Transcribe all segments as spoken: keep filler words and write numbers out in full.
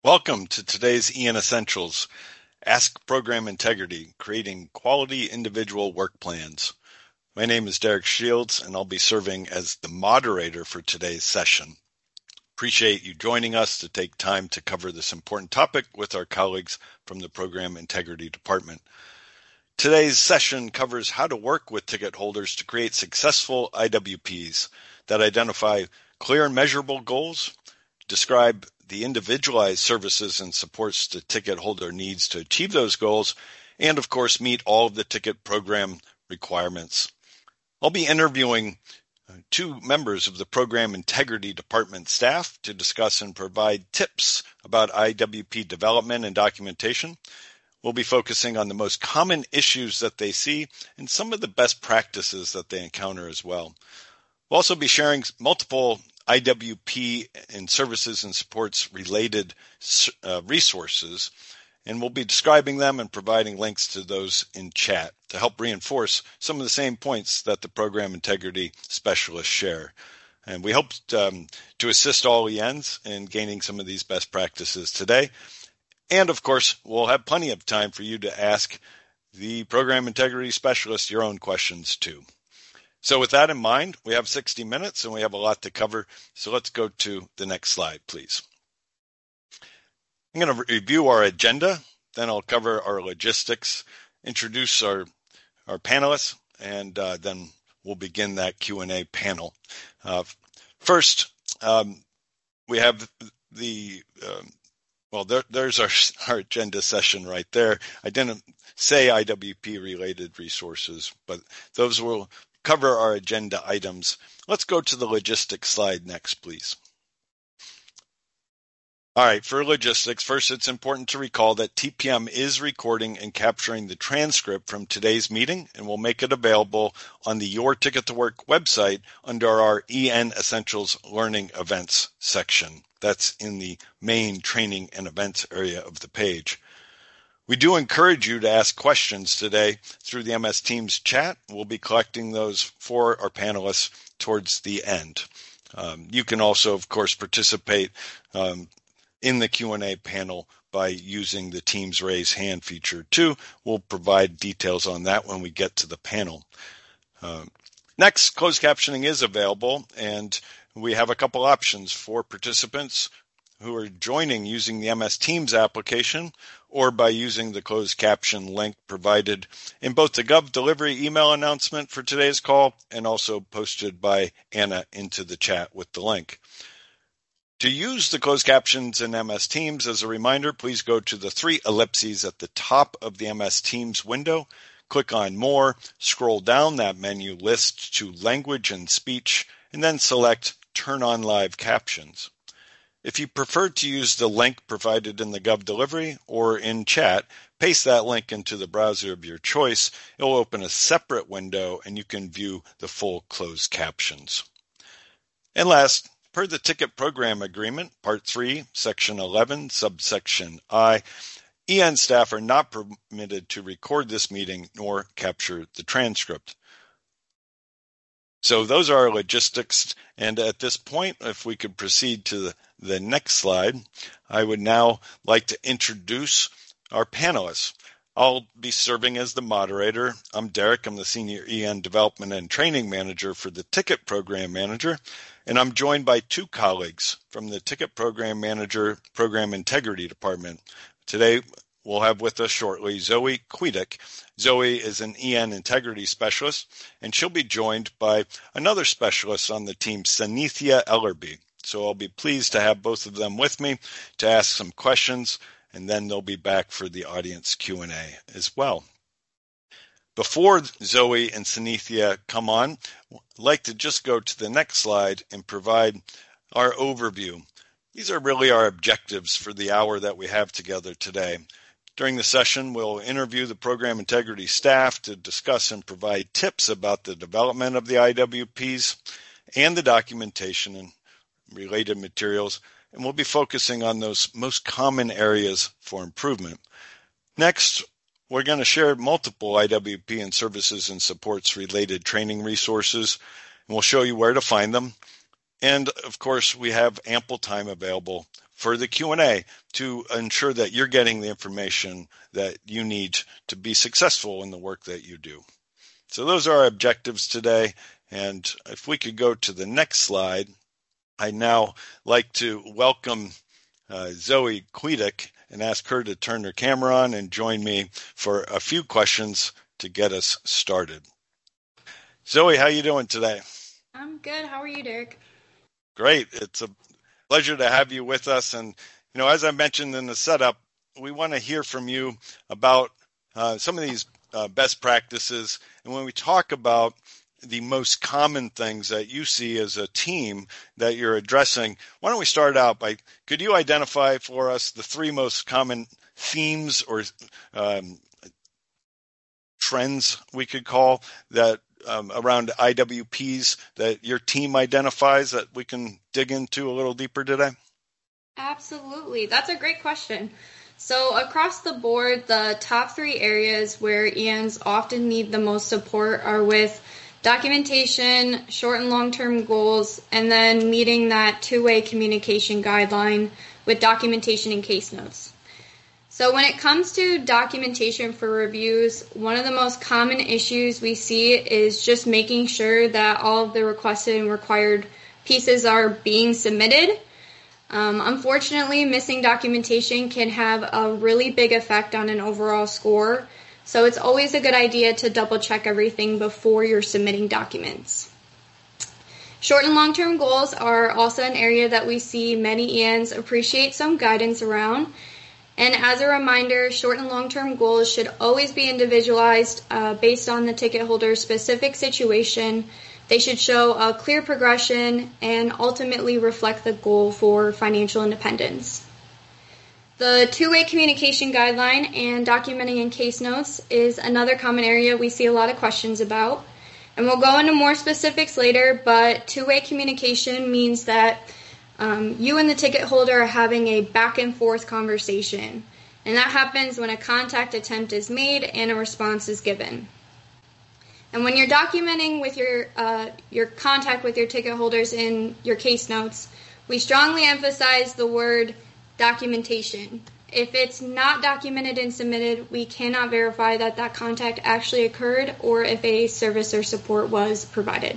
Welcome to today's E N Essentials, Ask Program Integrity, Creating Quality Individual Work Plans. My name is Derek Shields, and I'll be serving as the moderator for today's session. Appreciate you joining us to take time to cover this important topic with our colleagues from the Program Integrity Department. Today's session covers how to work with ticket holders to create successful I W Ps that identify clear and measurable goals, describe the individualized services and supports the ticket holder needs to achieve those goals, and of course meet all of the ticket program requirements. I'll be interviewing two members of the Program Integrity Department staff to discuss and provide tips about I W P development and documentation. We'll be focusing on the most common issues that they see and some of the best practices that they encounter as well. We'll also be sharing multiple I W P and services and supports related uh, resources, and we'll be describing them and providing links to those in chat to help reinforce some of the same points that the program integrity specialists share. And we hope um, to assist all E Ns in gaining some of these best practices today. And of course, we'll have plenty of time for you to ask the program integrity specialist your own questions too. So with that in mind, we have sixty minutes and we have a lot to cover. So let's go to the next slide, please. I'm going to review our agenda, then I'll cover our logistics, introduce our, our panelists, and uh, then we'll begin that Q and A panel. Uh, first, um, we have the, uh, well, there, there's our, our agenda session right there. I didn't say I W P related resources, but those will cover our agenda items. Let's go to the logistics slide next, please. All right, for logistics, first it's important to recall that T P M is recording and capturing the transcript from today's meeting, and we'll make it available on the Your Ticket to Work website under our E N Essentials Learning Events section. That's in the main training and events area of the page. We do encourage you to ask questions today through the M S Teams chat. We'll be collecting those for our panelists towards the end. Um, you can also, of course, participate um, in the Q and A panel by using the Teams raise hand feature too. We'll provide details on that when we get to the panel. Uh, next, closed captioning is available, and we have a couple options for participants who are joining using the M S Teams application or by using the closed caption link provided in both the Gov Delivery email announcement for today's call and also posted by Anna into the chat with the link. To use the closed captions in M S Teams, as a reminder, please go to the three ellipses at the top of the M S Teams window, click on More, scroll down that menu list to Language and Speech, and then select Turn on Live Captions. If you prefer to use the link provided in the Gov Delivery or in chat, paste that link into the browser of your choice. It will open a separate window and you can view the full closed captions. And last, per the Ticket Program Agreement, Part three, Section eleven, Subsection I, E N staff are not permitted to record this meeting nor capture the transcript. So those are our logistics, and at this point, if we could proceed to the, the next slide, I would now like to introduce our panelists. I'll be serving as the moderator. I'm Derek. I'm the Senior E N Development and Training Manager for the Ticket Program Manager, and I'm joined by two colleagues from the Ticket Program Manager Program Integrity Department. Today, we'll have with us shortly Zoe Quedick. Zoe is an E N integrity specialist, and she'll be joined by another specialist on the team, Sanithia Ellerby. So I'll be pleased to have both of them with me to ask some questions, and then they'll be back for the audience Q and A as well. Before Zoe and Sanithia come on, I'd like to just go to the next slide and provide our overview. These are really our objectives for the hour that we have together today. During the session, we'll interview the program integrity staff to discuss and provide tips about the development of the I W Ps and the documentation and related materials, and we'll be focusing on those most common areas for improvement. Next, we're going to share multiple I W P and services and supports related training resources, and we'll show you where to find them. And of course, we have ample time available for the Q and A to ensure that you're getting the information that you need to be successful in the work that you do. So those are our objectives today. And if we could go to the next slide, I'd now like to welcome uh, Zoe Quedick and ask her to turn her camera on and join me for a few questions to get us started. Zoe, how you doing today? I'm good. How are you, Derek? Great. It's a pleasure to have you with us. And, you know, as I mentioned in the setup, we want to hear from you about uh, some of these uh, best practices. And when we talk about the most common things that you see as a team that you're addressing, why don't we start out by, could you identify for us the three most common themes or um, trends we could call that um, around I W Ps that your team identifies that we can dig into a little deeper today? Absolutely. That's a great question. So across the board, the top three areas where E Ns often need the most support are with documentation, short and long-term goals, and then meeting that two-way communication guideline with documentation and case notes. So when it comes to documentation for reviews, one of the most common issues we see is just making sure that all of the requested and required pieces are being submitted. Um, unfortunately, missing documentation can have a really big effect on an overall score. So it's always a good idea to double check everything before you're submitting documents. Short and long-term goals are also an area that we see many E Ns appreciate some guidance around. And as a reminder, short and long-term goals should always be individualized uh, based on the ticket holder's specific situation. They should show a clear progression and ultimately reflect the goal for financial independence. The two-way communication guideline and documenting in case notes is another common area we see a lot of questions about. And we'll go into more specifics later, but two-way communication means that um, you and the ticket holder are having a back and forth conversation. And that happens when a contact attempt is made and a response is given. And when you're documenting with your uh, your contact with your ticket holders in your case notes, we strongly emphasize the word documentation. If it's not documented and submitted, we cannot verify that that contact actually occurred or if a service or support was provided.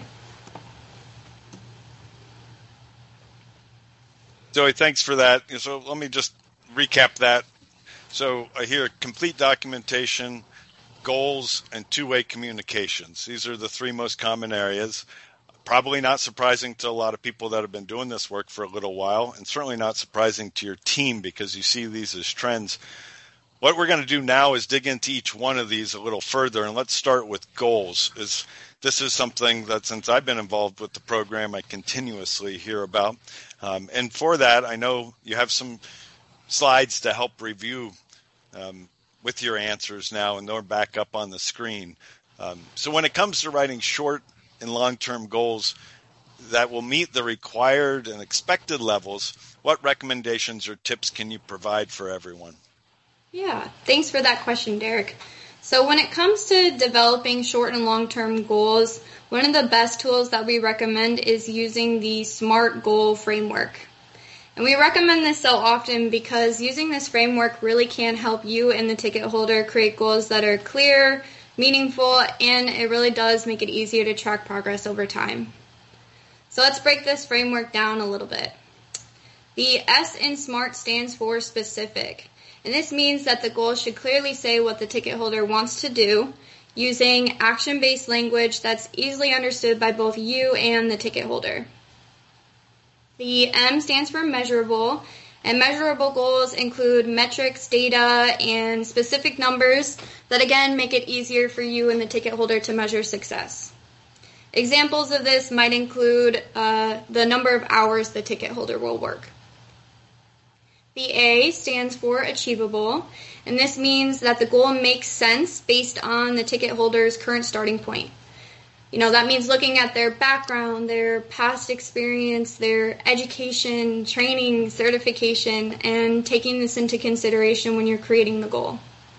Zoe, thanks for that. So let me just recap that. So I hear complete documentation, goals, and two-way communications. These are the three most common areas. Probably not surprising to a lot of people that have been doing this work for a little while, and certainly not surprising to your team because you see these as trends. What we're going to do now is dig into each one of these a little further, and let's start with goals. Is This is something that since I've been involved with the program, I continuously hear about. Um, and for that, I know you have some slides to help review um, with your answers now, and they're back up on the screen. Um, so when it comes to writing short and long-term goals that will meet the required and expected levels, what recommendations or tips can you provide for everyone? Yeah, thanks for that question, Derek. So when it comes to developing short and long-term goals, one of the best tools that we recommend is using the SMART goal framework. And we recommend this so often because using this framework really can help you and the ticket holder create goals that are clear, meaningful, and it really does make it easier to track progress over time. So let's break this framework down a little bit. The S in SMART stands for specific, and this means that the goal should clearly say what the ticket holder wants to do using action-based language that's easily understood by both you and the ticket holder. The M stands for measurable, and measurable goals include metrics, data, and specific numbers that again make it easier for you and the ticket holder to measure success. Examples of this might include uh, the number of hours the ticket holder will work. The A stands for achievable, and this means that the goal makes sense based on the ticket holder's current starting point. You know, that means looking at their background, their past experience, their education, training, certification, and taking this into consideration when you're creating the goal.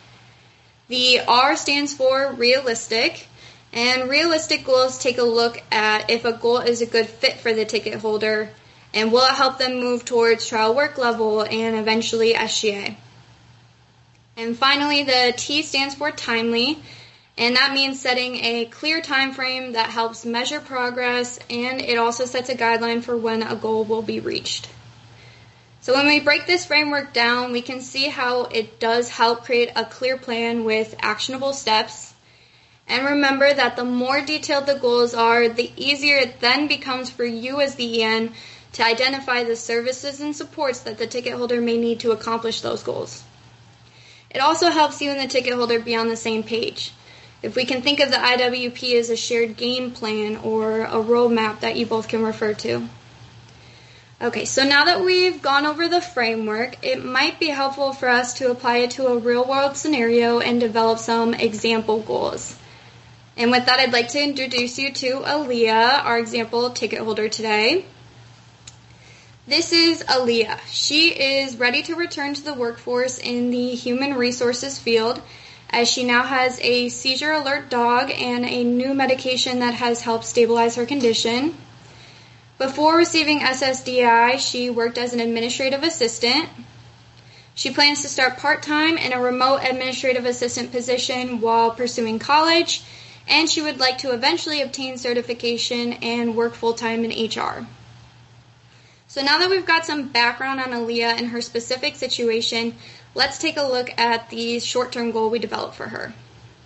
The R stands for realistic, and realistic goals take a look at if a goal is a good fit for the ticket holder And will it help them move towards trial work level and eventually S G A? And finally, the T stands for timely, and that means setting a clear time frame that helps measure progress, and it also sets a guideline for when a goal will be reached. So when we break this framework down, we can see how it does help create a clear plan with actionable steps. And remember that the more detailed the goals are, the easier it then becomes for you as the E N to identify the services and supports that the ticket holder may need to accomplish those goals. It also helps you and the ticket holder be on the same page. If we can think of the I W P as a shared game plan or a roadmap that you both can refer to. Okay, so now that we've gone over the framework, it might be helpful for us to apply it to a real-world scenario and develop some example goals. And with that, I'd like to introduce you to Aaliyah, our example ticket holder today. This is Aaliyah. She is ready to return to the workforce in the human resources field, as she now has a seizure alert dog and a new medication that has helped stabilize her condition. Before receiving S S D I, she worked as an administrative assistant. She plans to start part-time in a remote administrative assistant position while pursuing college, and she would like to eventually obtain certification and work full-time in H R. So now that we've got some background on Aaliyah and her specific situation, let's take a look at the short-term goal we developed for her.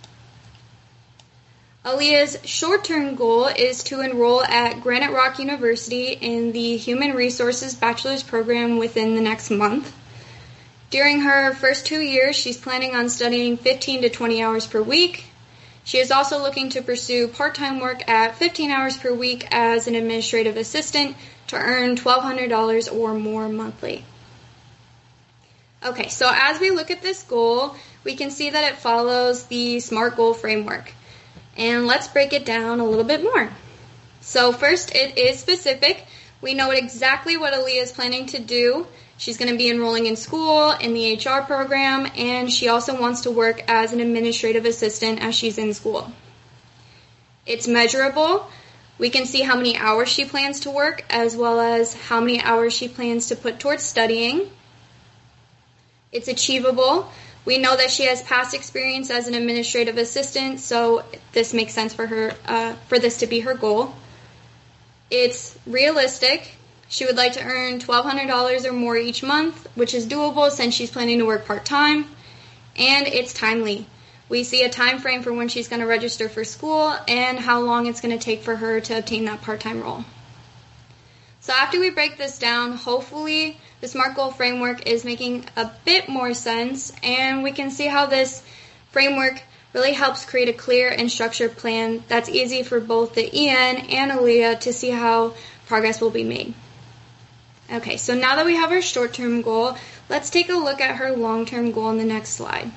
Aaliyah's short-term goal is to enroll at Granite Rock University in the Human Resources Bachelor's Program within the next month. During her first two years, she's planning on studying fifteen to twenty hours per week. She is also looking to pursue part-time work at fifteen hours per week as an administrative assistant to earn twelve hundred dollars or more monthly. Okay, so as we look at this goal, we can see that it follows the SMART goal framework. And let's break it down a little bit more. So first, it is specific. We know exactly what Aaliyah is planning to do. She's going to be enrolling in school, in the H R program, and she also wants to work as an administrative assistant as she's in school. It's measurable. We can see how many hours she plans to work, as well as how many hours she plans to put towards studying. It's achievable. We know that she has past experience as an administrative assistant, so this makes sense for her, uh, for this to be her goal. It's realistic. She would like to earn twelve hundred dollars or more each month, which is doable since she's planning to work part-time. And it's timely. We see a time frame for when she's going to register for school and how long it's going to take for her to obtain that part-time role. So after we break this down, hopefully the SMART goal framework is making a bit more sense, and we can see how this framework really helps create a clear and structured plan that's easy for both the E N and Aaliyah to see how progress will be made. Okay, so now that we have our short-term goal, let's take a look at her long-term goal in the next slide.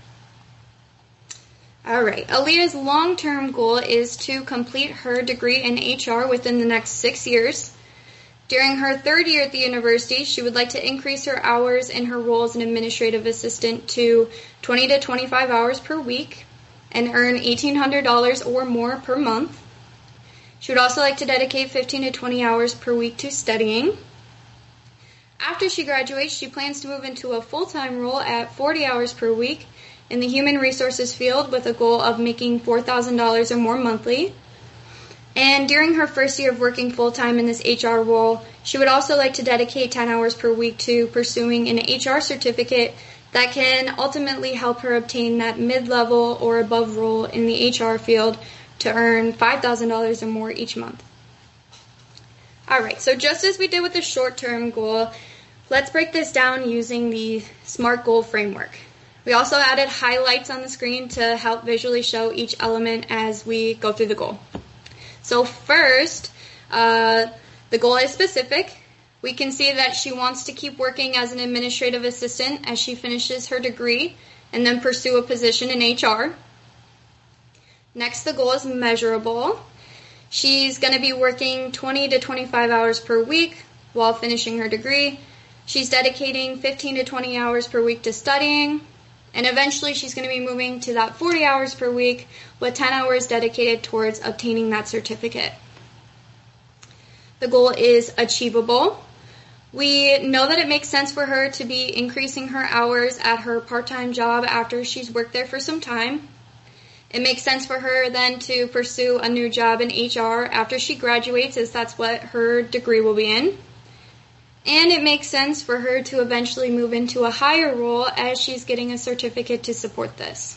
Alright, Aaliyah's long-term goal is to complete her degree in H R within the next six years. During her third year at the university, she would like to increase her hours in her role as an administrative assistant to twenty to twenty-five hours per week and earn eighteen hundred dollars or more per month. She would also like to dedicate fifteen to twenty hours per week to studying. After she graduates, she plans to move into a full-time role at forty hours per week in the human resources field with a goal of making four thousand dollars or more monthly. And during her first year of working full-time in this H R role, she would also like to dedicate ten hours per week to pursuing an H R certificate that can ultimately help her obtain that mid-level or above role in the H R field to earn five thousand dollars or more each month. Alright, so just as we did with the short-term goal, let's break this down using the SMART goal framework. We also added highlights on the screen to help visually show each element as we go through the goal. So first, uh, the goal is specific. We can see that she wants to keep working as an administrative assistant as she finishes her degree and then pursue a position in H R. Next, the goal is measurable. She's going to be working twenty to twenty-five hours per week while finishing her degree. She's dedicating fifteen to twenty hours per week to studying. And eventually she's going to be moving to that forty hours per week with ten hours dedicated towards obtaining that certificate. The goal is achievable. We know that it makes sense for her to be increasing her hours at her part-time job after she's worked there for some time. It makes sense for her then to pursue a new job in H R after she graduates, as that's what her degree will be in. And it makes sense for her to eventually move into a higher role as she's getting a certificate to support this.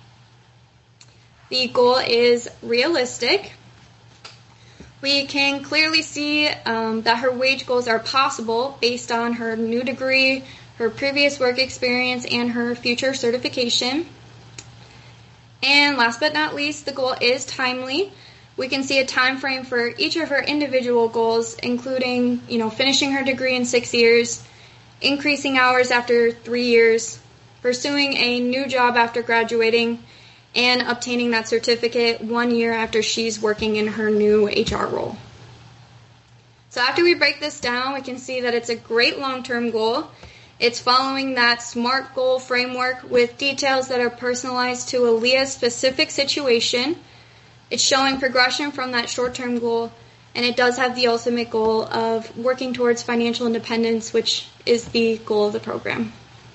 The goal is realistic. We can clearly see um, that her wage goals are possible based on her new degree, her previous work experience, and her future certification. And last but not least, the goal is timely. We can see a time frame for each of her individual goals, including, you know, finishing her degree in six years, increasing hours after three years, pursuing a new job after graduating, and obtaining that certificate one year after she's working in her new H R role. So after we break this down, we can see that it's a great long-term goal. It's following that SMART goal framework with details that are personalized to Aaliyah's specific situation. It's showing progression from that short-term goal, and it does have the ultimate goal of working towards financial independence, which is the goal of the program.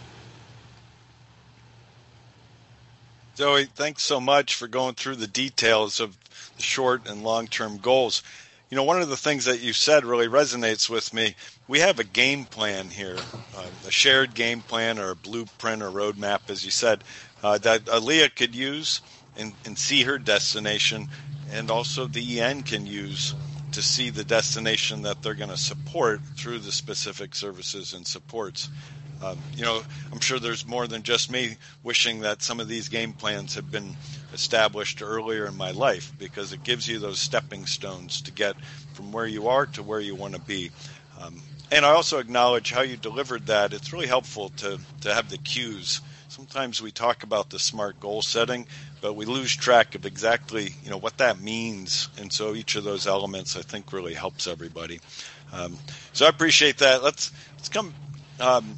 Zoe, thanks so much for going through the details of the short and long-term goals. You know, one of the things that you said really resonates with me. We have a game plan here, uh, a shared game plan or a blueprint or roadmap, as you said, uh, that Aaliyah could use and, and see her destination, and also the E N can use to see the destination that they're going to support through the specific services and supports. Um, you know, I'm sure there's more than just me wishing that some of these game plans had been established earlier in my life, because it gives you those stepping stones to get from where you are to where you want to be. Um, and I also acknowledge how you delivered that. It's really helpful to, to have the cues. Sometimes we talk about the SMART goal setting, but we lose track of exactly, you know, what that means. And so each of those elements, I think, really helps everybody. Um, so I appreciate that. Let's let's come um,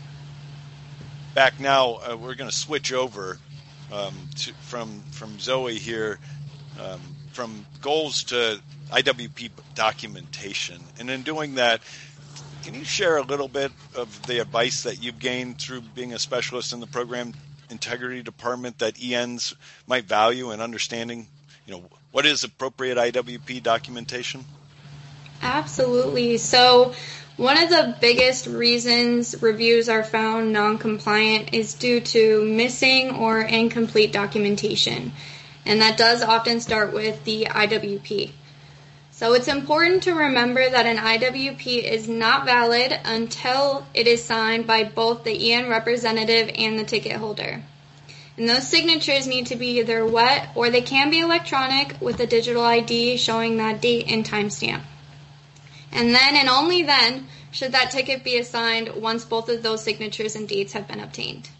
back now. Uh, we're going to switch over um, to, from from Zoe here, um, from goals to I W P documentation. And in doing that, can you share a little bit of the advice that you've gained through being a specialist in the program integrity department that E Ns might value in understanding, you know, what is appropriate I W P documentation? Absolutely. So one of the biggest reasons reviews are found non-compliant is due to missing or incomplete documentation. And that does often start with the I W P. So it's important to remember that an I W P is not valid until it is signed by both the E N representative and the ticket holder. And those signatures need to be either wet or they can be electronic with a digital I D showing that date and timestamp. And then and only then should that ticket be assigned once both of those signatures and dates have been obtained.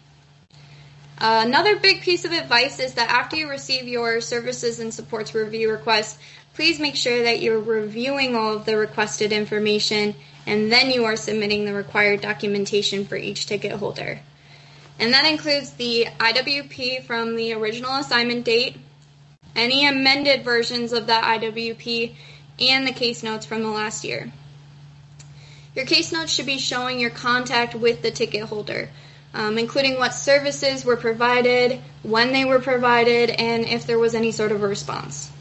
Uh, another big piece of advice is that after you receive your services and supports review request, please make sure that you're reviewing all of the requested information and then you are submitting the required documentation for each ticket holder. And that includes the I W P from the original assignment date, any amended versions of that I W P, and the case notes from the last year. Your case notes should be showing your contact with the ticket holder, um, including what services were provided, when they were provided, and if there was any sort of a response.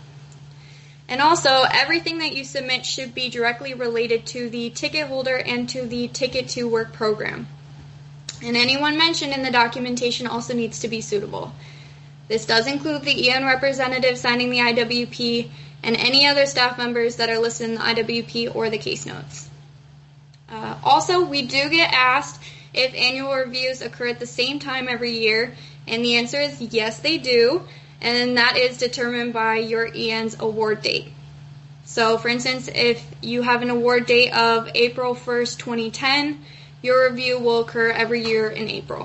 And also, everything that you submit should be directly related to the ticket holder and to the Ticket to Work program. And anyone mentioned in the documentation also needs to be suitable. This does include the E N representative signing the I W P and any other staff members that are listed in the I W P or the case notes. Uh, also, we do get asked if annual reviews occur at the same time every year, and the answer is yes, they do, and that is determined by your E N's award date. So, for instance, if you have an award date of April first, twenty ten, your review will occur every year in April.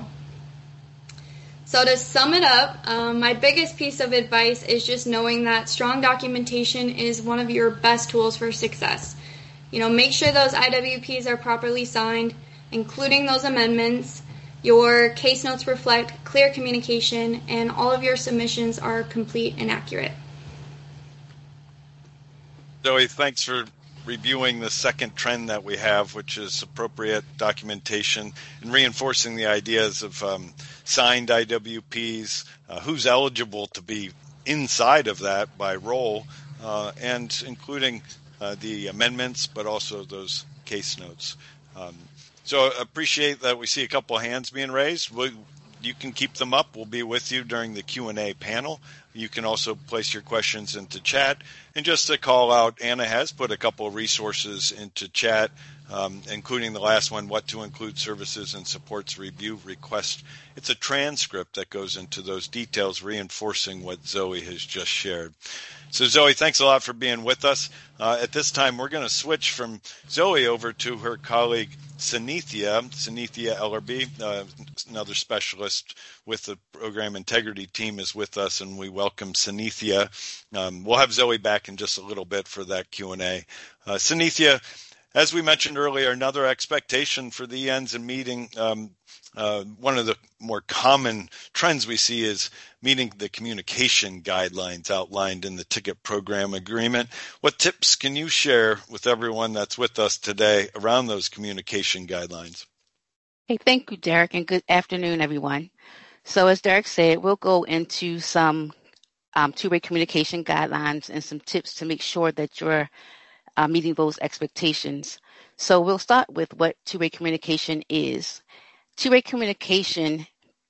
So to sum it up, um, my biggest piece of advice is just knowing that strong documentation is one of your best tools for success. You know, make sure those I W Ps are properly signed, including those amendments. Your case notes reflect clear communication, and all of your submissions are complete and accurate. Zoe, thanks for reviewing the second trend that we have, which is appropriate documentation, and reinforcing the ideas of um, signed I W Ps, uh, who's eligible to be inside of that by role, uh, and including uh, the amendments, but also those case notes. Um, so appreciate that we see a couple of hands being raised. We, you can keep them up. We'll be with you during the Q and A panel. You can also place your questions into chat. And just to call out, Anna has put a couple of resources into chat, um, including the last one, What to Include Services and Supports Review Request. It's a transcript that goes into those details, reinforcing what Zoe has just shared. So Zoe, thanks a lot for being with us. Uh, at this time, we're going to switch from Zoe over to her colleague, Sunithya, Sunithya Ellerby, uh, another specialist with the program integrity team, is with us, and we welcome Sunithya. Um, we'll have Zoe back in just a little bit for that Q and A. Uh, Sunithya, as we mentioned earlier, another expectation for the E Ns and meeting. Um, uh, one of the more common trends we see is meeting the communication guidelines outlined in the ticket program agreement. What tips can you share with everyone that's with us today around those communication guidelines? Hey, thank you, Derek, and good afternoon, everyone. So as Derek said, we'll go into some um, two-way communication guidelines and some tips to make sure that you're uh, meeting those expectations. So we'll start with what two-way communication is. Two-way communication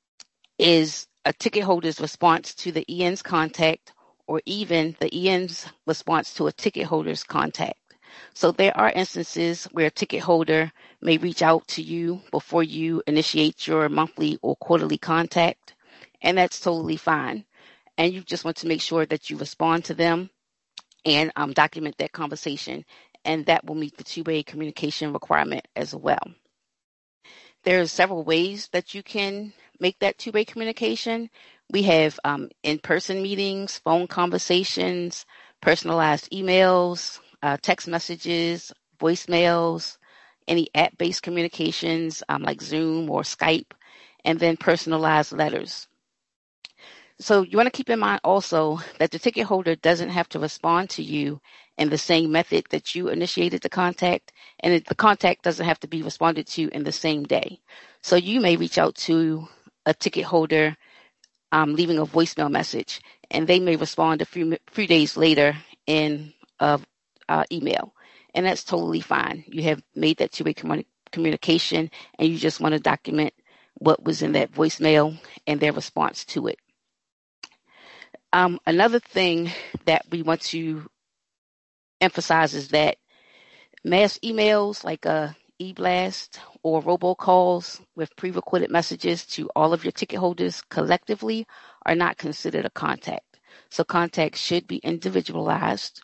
is a ticket holder's response to the E N's contact, or even the E N's response to a ticket holder's contact. So there are instances where a ticket holder may reach out to you before you initiate your monthly or quarterly contact, and that's totally fine. And you just want to make sure that you respond to them and um, document that conversation, and that will meet the two-way communication requirement as well. There's several ways that you can make that two-way communication. We have um, in-person meetings, phone conversations, personalized emails, uh, text messages, voicemails, any app-based communications um, like Zoom or Skype, and then personalized letters. So you want to keep in mind also that the ticket holder doesn't have to respond to you in the same method that you initiated the contact, and the contact doesn't have to be responded to in the same day. So you may reach out to a ticket holder um, leaving a voicemail message, and they may respond a few, few days later in a uh, email, and that's totally fine. You have made that two-way communi- communication, and you just want to document what was in that voicemail and their response to it. Um, another thing that we want to emphasize is that mass emails like a e-blast or robocalls with pre-recorded messages to all of your ticket holders collectively are not considered a contact. So contacts should be individualized.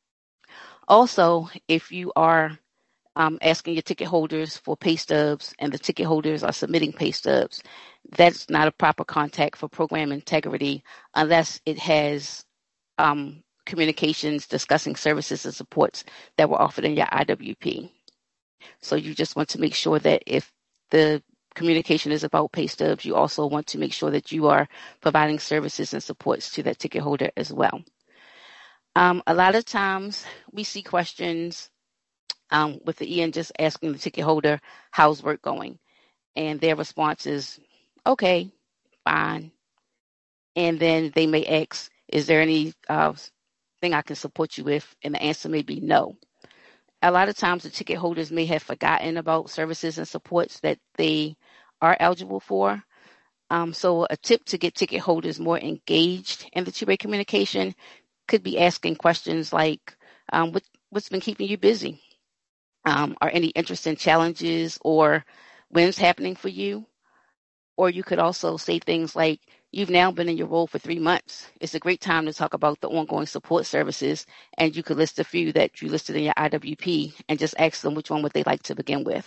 Also, if you are um, asking your ticket holders for pay stubs and the ticket holders are submitting pay stubs, that's not a proper contact for program integrity unless it has um, communications discussing services and supports that were offered in your I W P. So you just want to make sure that if the communication is about pay stubs, you also want to make sure that you are providing services and supports to that ticket holder as well. Um, a lot of times we see questions um, with the E N just asking the ticket holder, how's work going? And their response is, okay, fine. And then they may ask, is there any uh, thing I can support you with? And the answer may be no. A lot of times the ticket holders may have forgotten about services and supports that they are eligible for. Um, so a tip to get ticket holders more engaged in the two-way communication could be asking questions like, um, what, what's been keeping you busy? Um, are any interesting challenges or wins happening for you? Or you could also say things like, you've now been in your role for three months. It's a great time to talk about the ongoing support services, and you could list a few that you listed in your I W P and just ask them which one would they like to begin with.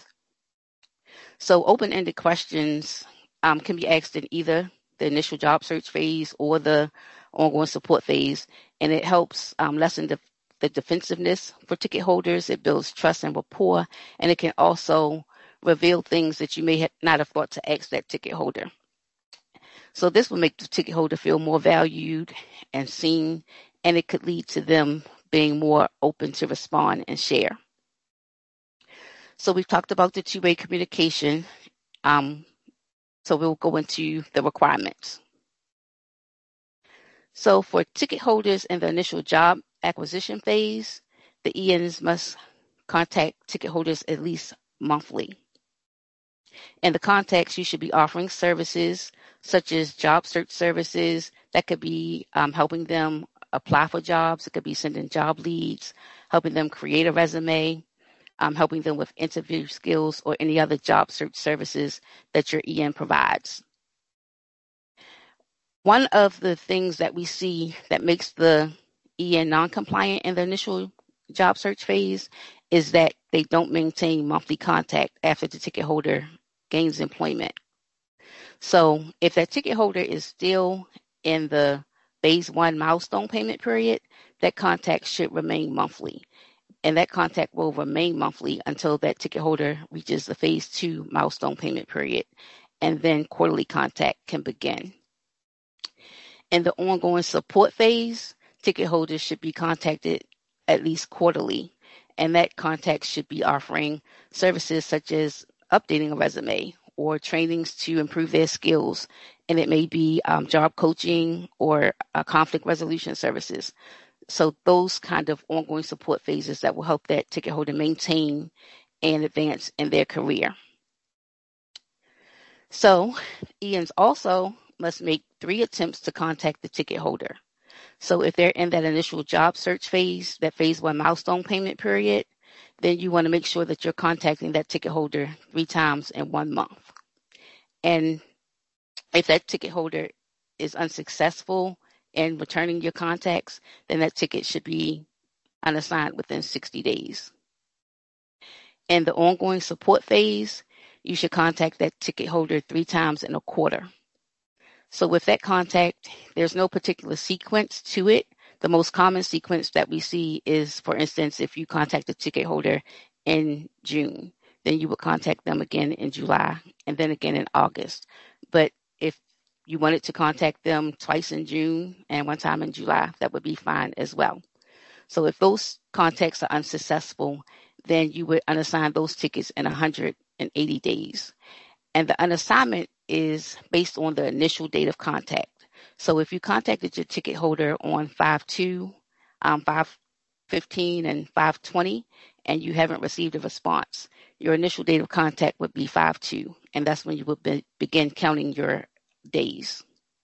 So open-ended questions um, can be asked in either the initial job search phase or the ongoing support phase, and it helps um, lessen the, the defensiveness for ticket holders. It builds trust and rapport, and it can also reveal things that you may have not have thought to ask that ticket holder. So this will make the ticket holder feel more valued and seen, and it could lead to them being more open to respond and share. So we've talked about the two-way communication. Um, so we'll go into the requirements. So for ticket holders in the initial job acquisition phase, the E Ns must contact ticket holders at least monthly. In the context, you should be offering services such as job search services. That could be um, helping them apply for jobs. It could be sending job leads, helping them create a resume, um, helping them with interview skills, or any other job search services that your E N provides. One of the things that we see that makes the E N non-compliant in the initial job search phase is that they don't maintain monthly contact after the ticket holder gains employment. So if that ticket holder is still in the phase one milestone payment period, that contact should remain monthly. And that contact will remain monthly until that ticket holder reaches the phase two milestone payment period. And then quarterly contact can begin. In the ongoing support phase, ticket holders should be contacted at least quarterly. And that contact should be offering services such as updating a resume or trainings to improve their skills. And it may be um, job coaching or uh, conflict resolution services. So those kind of ongoing support phases that will help that ticket holder maintain and advance in their career. So E Ns also must make three attempts to contact the ticket holder. So if they're in that initial job search phase, that phase one milestone payment period, then you want to make sure that you're contacting that ticket holder three times in one month. And if that ticket holder is unsuccessful in returning your contacts, then that ticket should be unassigned within sixty days. In the ongoing support phase, you should contact that ticket holder three times in a quarter. So with that contact, there's no particular sequence to it. The most common sequence that we see is, for instance, if you contact the ticket holder in June, then you would contact them again in July and then again in August. But if you wanted to contact them twice in June and one time in July, that would be fine as well. So if those contacts are unsuccessful, then you would unassign those tickets in one hundred eighty days. And the unassignment is based on the initial date of contact. So if you contacted your ticket holder on five two, um, five fifteen, and five twenty, and you haven't received a response, your initial date of contact would be five two, and that's when you would be, begin counting your days.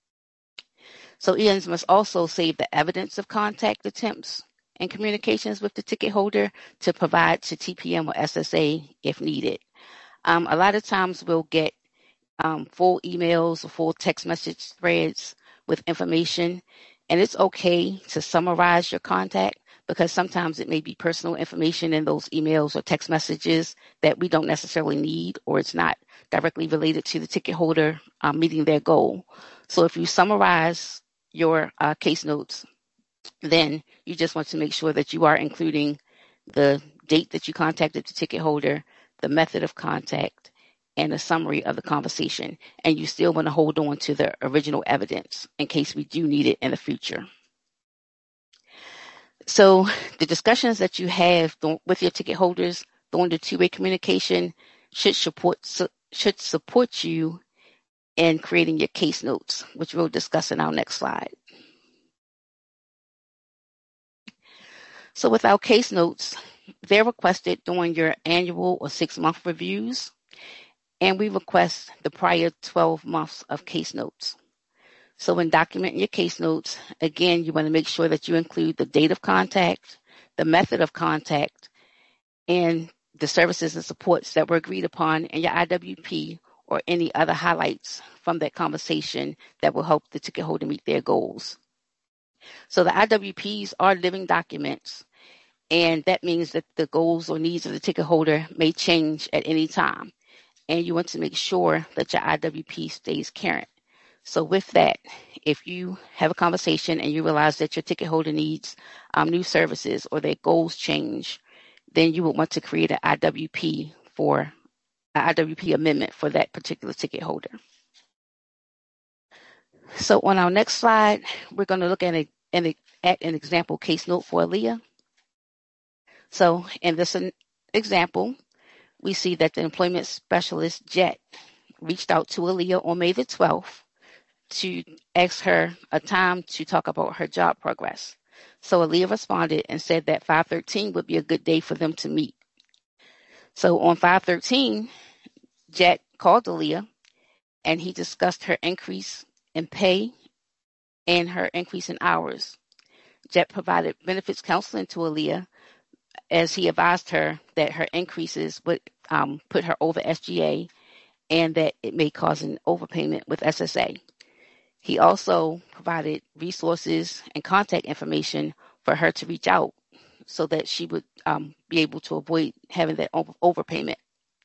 So E Ns must also save the evidence of contact attempts and communications with the ticket holder to provide to T P M or S S A if needed. Um, a lot of times we'll get um, full emails or full text message threads with information, and it's okay to summarize your contact because sometimes it may be personal information in those emails or text messages that we don't necessarily need, or it's not directly related to the ticket holder um, meeting their goal. So if you summarize your uh, case notes, then you just want to make sure that you are including the date that you contacted the ticket holder, the method of contact, and a summary of the conversation. And you still want to hold on to the original evidence in case we do need it in the future. So the discussions that you have with your ticket holders during the two-way communication should support, should support you in creating your case notes, which we'll discuss in our next slide. So with our case notes, they're requested during your annual or six-month reviews, and we request the prior twelve months of case notes. So when documenting your case notes, again, you want to make sure that you include the date of contact, the method of contact, and the services and supports that were agreed upon in your I W P or any other highlights from that conversation that will help the ticket holder meet their goals. So the I W Ps are living documents, and that means that the goals or needs of the ticket holder may change at any time. And you want to make sure that your I W P stays current. So with that, if you have a conversation and you realize that your ticket holder needs um, new services or their goals change, then you would want to create an I W P for an I W P amendment for that particular ticket holder. So on our next slide, we're going to look at, a, an, at an example case note for Aaliyah. So in this example, we see that the employment specialist, Jet, reached out to Aaliyah on May the twelfth to ask her a time to talk about her job progress. So Aaliyah responded and said that five thirteen would be a good day for them to meet. So on five thirteen, Jet called Aaliyah and he discussed her increase in pay and her increase in hours. Jet provided benefits counseling to Aaliyah as he advised her that her increases would um, put her over S G A and that it may cause an overpayment with S S A. He also provided resources and contact information for her to reach out so that she would um, be able to avoid having that over- overpayment.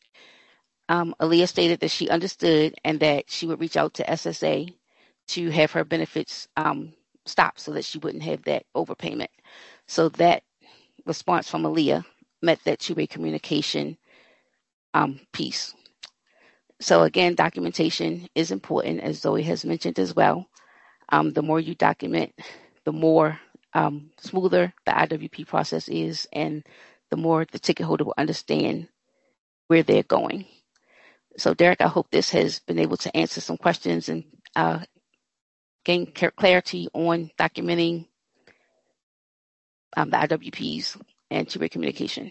Um, Aaliyah stated that she understood and that she would reach out to S S A to have her benefits um, stopped so that she wouldn't have that overpayment. So that response from Aaliyah met that two-way communication um, piece. So again, documentation is important, as Zoe has mentioned as well. Um, the more you document, the more um, smoother the I W P process is, and the more the ticket holder will understand where they're going. So Derek, I hope this has been able to answer some questions and uh, gain clarity on documenting um, the I W Ps and two-way communication.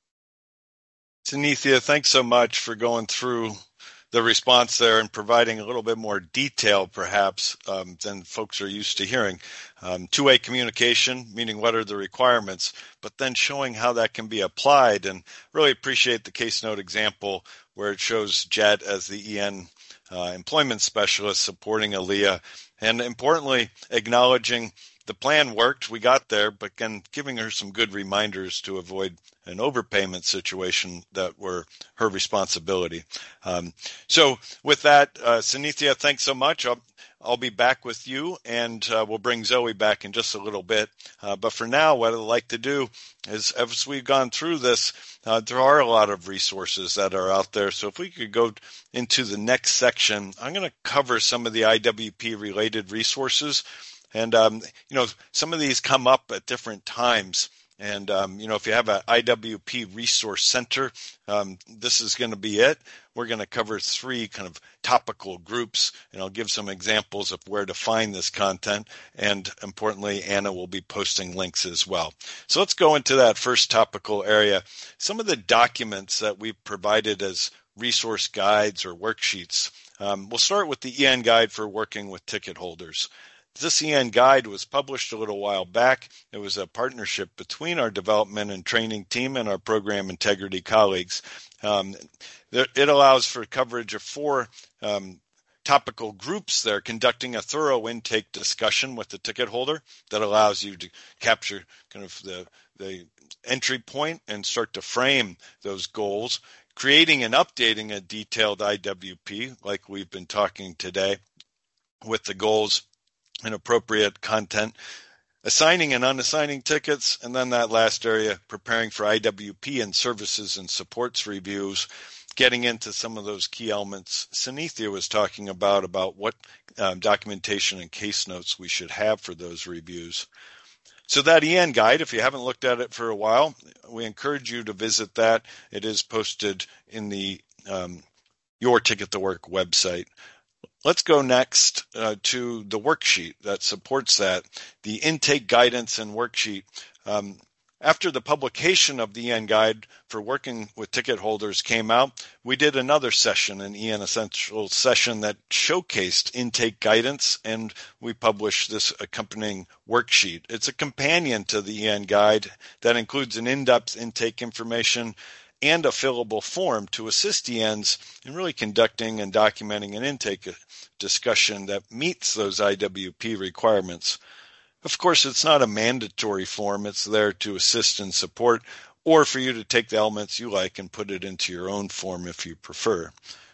Sunithia, thanks so much for going through the response there and providing a little bit more detail, perhaps, um, than folks are used to hearing. Um, two-way communication, meaning what are the requirements, but then showing how that can be applied. And really appreciate the case note example where it shows Jet as the E N uh, employment specialist supporting Aaliyah, and importantly, acknowledging the plan worked, we got there, but again, giving her some good reminders to avoid an overpayment situation that were her responsibility. Um, so with that, uh, Sunithia, thanks so much. I'll, I'll be back with you, and uh, we'll bring Zoe back in just a little bit. Uh, but for now, what I'd like to do is, as we've gone through this, uh, there are a lot of resources that are out there. So if we could go into the next section, I'm going to cover some of the I W P-related resources. And, um, you know, some of these come up at different times. And, um, you know, if you have an I W P resource center, um, this is going to be it. We're going to cover three kind of topical groups, and I'll give some examples of where to find this content. And importantly, Anna will be posting links as well. So let's go into that first topical area. Some of the documents that we've provided as resource guides or worksheets. Um, we'll start with the E N Guide for Working with Ticket Holders. This E N Guide was published a little while back. It was a partnership between our development and training team and our program integrity colleagues. Um, it allows for coverage of four um, topical groups. They're conducting a thorough intake discussion with the ticket holder that allows you to capture kind of the, the entry point and start to frame those goals, creating and updating a detailed I W P like we've been talking today with the goals and appropriate content, assigning and unassigning tickets, and then that last area, preparing for I W P and services and supports reviews, getting into some of those key elements Sunithia was talking about, about what um, documentation and case notes we should have for those reviews. So that E N Guide, if you haven't looked at it for a while, we encourage you to visit that. It is posted in the um, Your Ticket to Work website. Let's go next uh, to the worksheet that supports that, the intake guidance and worksheet. Um, after the publication of the E N Guide for Working with Ticket Holders came out, we did another session, an E N Essentials session that showcased intake guidance, and we published this accompanying worksheet. It's a companion to the E N Guide that includes an in-depth intake information and a fillable form to assist E Ns in really conducting and documenting an intake discussion that meets those I W P requirements. Of course, it's not a mandatory form. It's there to assist and support, or for you to take the elements you like and put it into your own form if you prefer.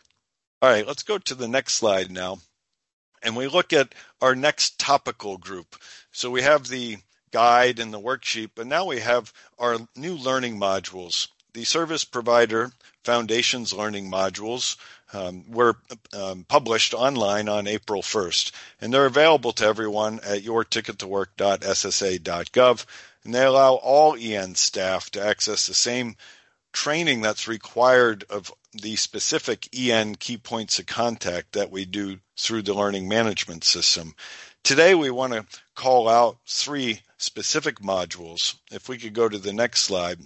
All right, let's go to the next slide now. And we look at our next topical group. So we have the guide and the worksheet, but now we have our new learning modules. The Service Provider Foundations learning modules um, were um, published online on April first, and they're available to everyone at your ticket to work dot S S A dot gov. and they allow all E N staff to access the same training that's required of the specific E N key points of contact that we do through the learning management system. Today, we want to call out three specific modules. If we could go to the next slide.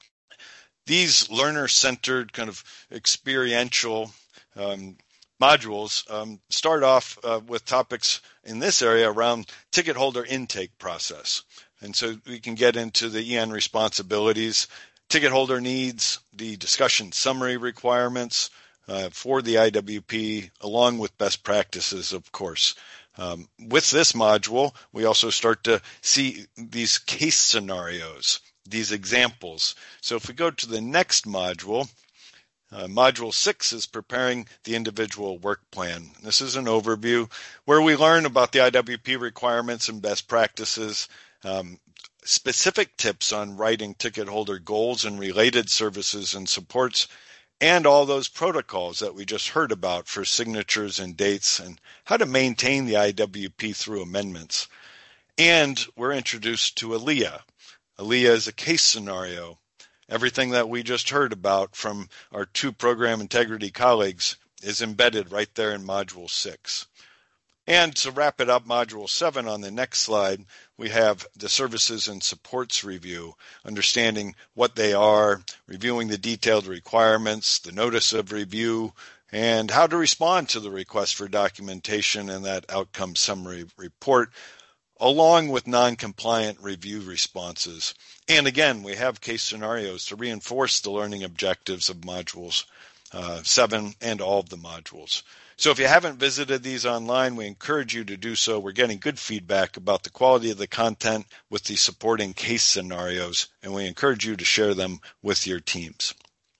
These learner-centered, kind of experiential um, modules um, start off uh, with topics in this area around ticket holder intake process. And so we can get into the E N responsibilities, ticket holder needs, the discussion summary requirements uh, for the I W P, along with best practices, of course. Um, with this module, we also start to see these case scenarios, these examples. So if we go to the next module, uh, module six is preparing the individual work plan. This is an overview where we learn about the I W P requirements and best practices, um, specific tips on writing ticket holder goals and related services and supports, and all those protocols that we just heard about for signatures and dates and how to maintain the I W P through amendments. And we're introduced to ALIA. ALIA is a case scenario. Everything that we just heard about from our two program integrity colleagues is embedded right there in Module six. And to wrap it up, Module seven on the next slide, we have the services and supports review, understanding what they are, reviewing the detailed requirements, the notice of review, and how to respond to the request for documentation and that outcome summary report, along with non-compliant review responses. And again, we have case scenarios to reinforce the learning objectives of modules uh, seven and all of the modules. So if you haven't visited these online, we encourage you to do so. We're getting good feedback about the quality of the content with the supporting case scenarios, and we encourage you to share them with your teams.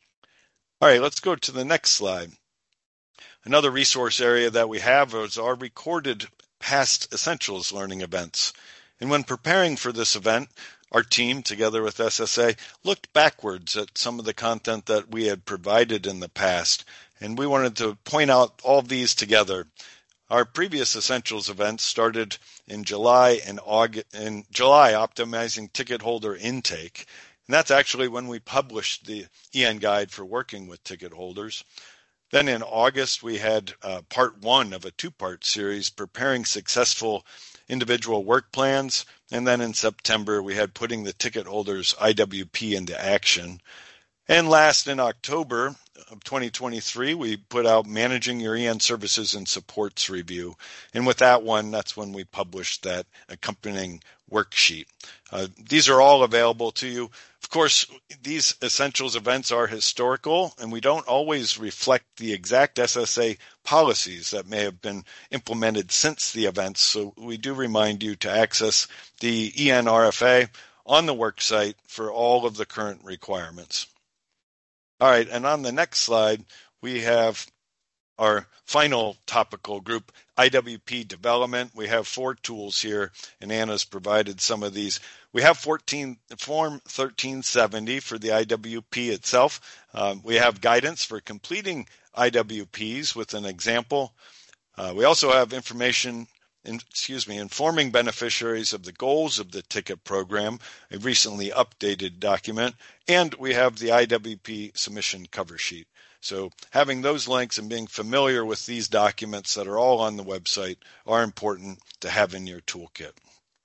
All right, let's go to the next slide. Another resource area that we have is our recorded past Essentials learning events. And when preparing for this event, our team, together with S S A, looked backwards at some of the content that we had provided in the past, and we wanted to point out all of these together. Our previous Essentials events started in July and August, in July, optimizing ticket holder intake. And that's actually when we published the E N Guide for working with ticket holders. Then in August, we had uh, part one of a two-part series, preparing successful individual work plans. And then in September, we had putting the ticket holders I W P into action. And last, in October of twenty twenty-three, we put out Managing Your E N Services and Supports Review. And with that one, that's when we published that accompanying worksheet. Uh, these are all available to you. Of course, these Essentials events are historical, and we don't always reflect the exact S S A policies that may have been implemented since the events. So we do remind you to access the E N R F A on the worksite for all of the current requirements. All right, and on the next slide, we have our final topical group, I W P development. We have four tools here, and Anna's provided some of these. We have fourteen, Form thirteen seventy for the I W P itself. Um, we have guidance for completing I W Ps with an example. Uh, we also have information, in, excuse me, informing beneficiaries of the goals of the ticket program, a recently updated document, and we have the I W P submission cover sheet. So having those links and being familiar with these documents that are all on the website are important to have in your toolkit.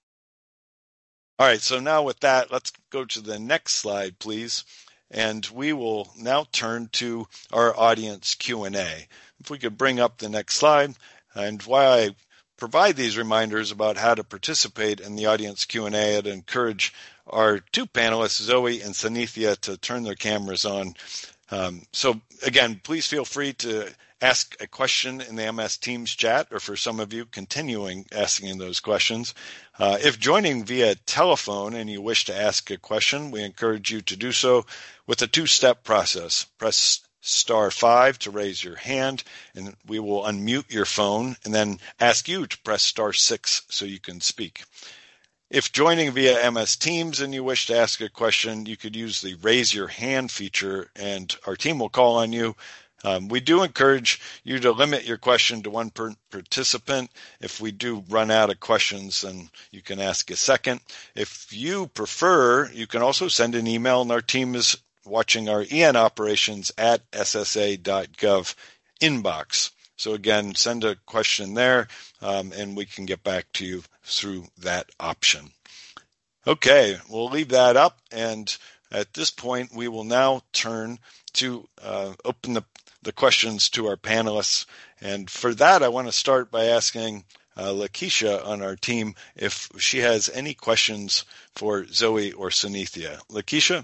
All right, so now with that, let's go to the next slide, please. And we will now turn to our audience Q and A. If we could bring up the next slide. And while I provide these reminders about how to participate in the audience Q and A, I'd encourage our two panelists, Zoe and Sanithya, to turn their cameras on. Um, so again, please feel free to ask a question in the M S Teams chat, or for some of you, continuing asking those questions. Uh, if joining via telephone and you wish to ask a question, we encourage you to do so with a two-step process. Press star five to raise your hand, and we will unmute your phone and then ask you to press star six so you can speak. If joining via M S Teams and you wish to ask a question, you could use the raise your hand feature, and our team will call on you. Um, we do encourage you to limit your question to one per participant. If we do run out of questions, then you can ask a second. If you prefer, you can also send an email, and our team is watching our E N operations at S S A dot gov inbox. So again, send a question there, um, and we can get back to you through that option. Okay, we'll leave that up, and at this point, we will now turn to uh, open the, the questions to our panelists. And for that, I want to start by asking uh, Lakeisha on our team if she has any questions for Zoe or Sunithia. Lakeisha?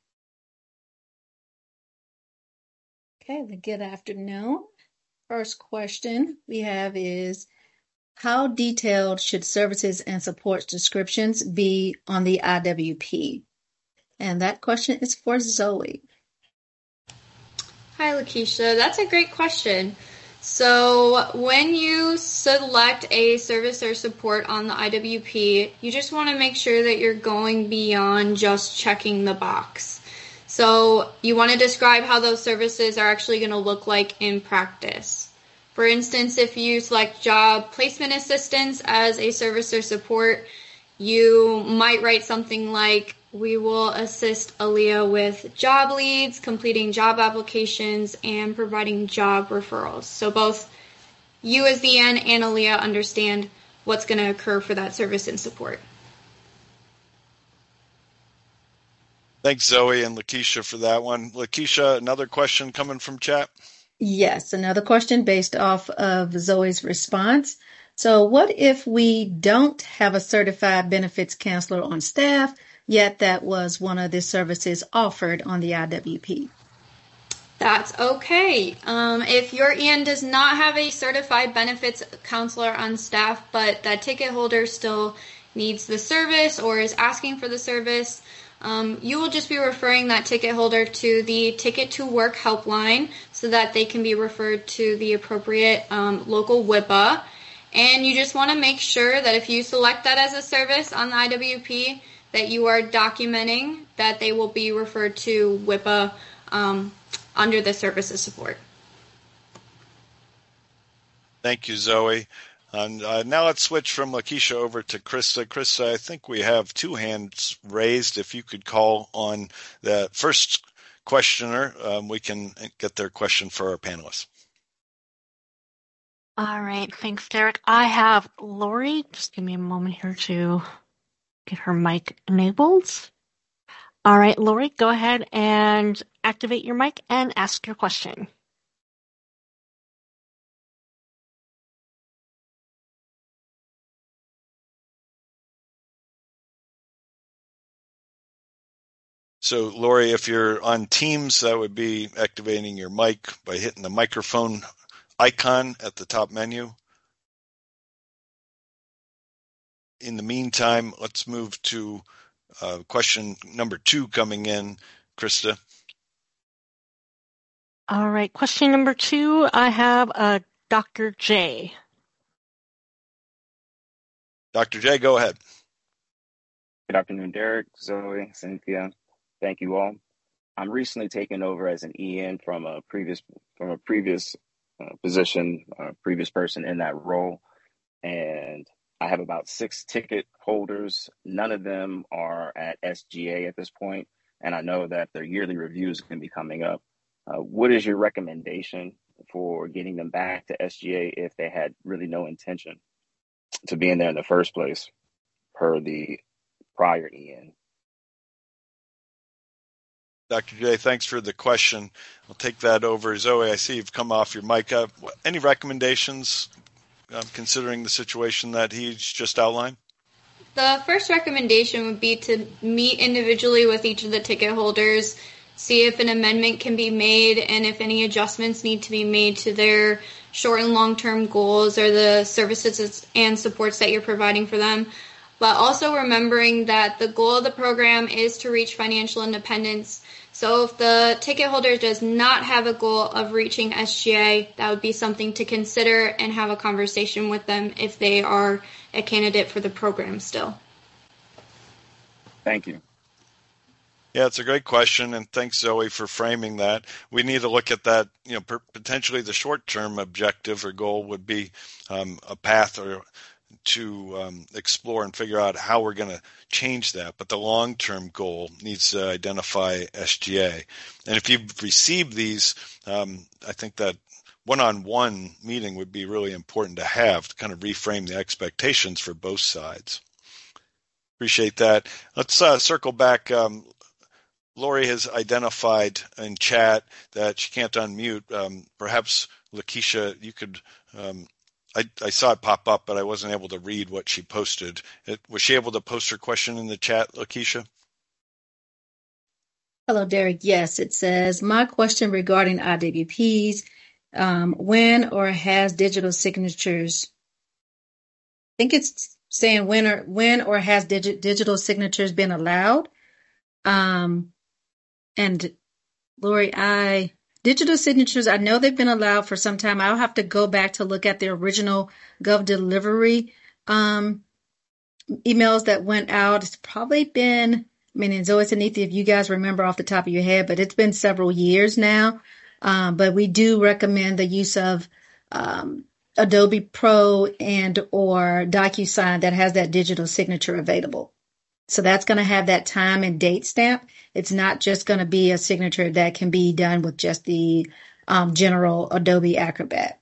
Okay, good afternoon. First question we have is, how detailed should services and support descriptions be on the I W P? And that question is for Zoe. Hi, Lakeisha. That's a great question. So when you select a service or support on the I W P, you just want to make sure that you're going beyond just checking the box. So you want to describe how those services are actually going to look like in practice. For instance, if you select job placement assistance as a service or support, you might write something like, we will assist Aaliyah with job leads, completing job applications, and providing job referrals. So both you as the N and Aaliyah understand what's going to occur for that service and support. Thanks, Zoe and Lakeisha, for that one. Lakeisha, another question coming from chat? Yes, another question based off of Zoe's response. So what if we don't have a certified benefits counselor on staff, yet that was one of the services offered on the I W P? That's okay. Um, if your E N does not have a certified benefits counselor on staff, but that ticket holder still needs the service or is asking for the service, um, you will just be referring that ticket holder to the Ticket to Work helpline so that they can be referred to the appropriate um, local W I P A. And you just want to make sure that if you select that as a service on the I W P, that you are documenting that they will be referred to W I P A um, under the services support. Thank you, Zoe. And uh, now let's switch from Lakeisha over to Krista. Krista, I think we have two hands raised. If you could call on the first questioner, um, we can get their question for our panelists. All right, thanks, Derek. I have Lori. Just give me a moment here to get her mic enabled. All right, Lori, go ahead and activate your mic and ask your question. So, Lori, if you're on Teams, that would be activating your mic by hitting the microphone icon at the top menu. In the meantime, let's move to uh, question number two coming in. Krista. All right, question number two, I have uh, Doctor J. Doctor J, go ahead. Good afternoon, Derek, Zoe, Cynthia. Thank you all. I'm recently taking over as an E N from a previous from a previous uh, position, a previous person in that role, and I have about six ticket holders. None of them are at S G A at this point, and I know that their yearly reviews can be coming up. Uh, what is your recommendation for getting them back to S G A if they had really no intention to be in there in the first place, per the prior E N? Doctor J, thanks for the question. I'll take that over. Zoe, I see you've come off your mic. Uh, any recommendations uh, considering the situation that he's just outlined? The first recommendation would be to meet individually with each of the ticket holders, see if an amendment can be made and if any adjustments need to be made to their short and long-term goals or the services and supports that you're providing for them. But also remembering that the goal of the program is to reach financial independence. So if the ticket holder does not have a goal of reaching S G A, that would be something to consider and have a conversation with them if they are a candidate for the program still. Thank you. Yeah, it's a great question, and thanks, Zoe, for framing that. We need to look at that. You know, per- potentially the short-term objective or goal would be um, a path or to um, explore and figure out how we're going to change that. But the long-term goal needs to identify S G A. And if you've received these, um, I think that one-on-one meeting would be really important to have to kind of reframe the expectations for both sides. Appreciate that. Let's uh, circle back. Um, Lori has identified in chat that she can't unmute. Um, perhaps, Lakeisha, you could um, I, I saw it pop up, but I wasn't able to read what she posted. It, was she able to post her question in the chat, Lakeisha? Hello, Derek. Yes, it says, my question regarding I W Ps, um, when or has digital signatures, I think it's saying when or when or has digi- digital signatures been allowed? Um, and Lori, I digital signatures, I know they've been allowed for some time. I'll have to go back to look at the original Gov Delivery um, emails that went out. It's probably been, I mean, and Zoe Sanithia, if you guys remember off the top of your head, but it's been several years now. Um, but we do recommend the use of um, Adobe Pro and or DocuSign that has that digital signature available. So that's going to have that time and date stamp. It's not just going to be a signature that can be done with just the um, general Adobe Acrobat.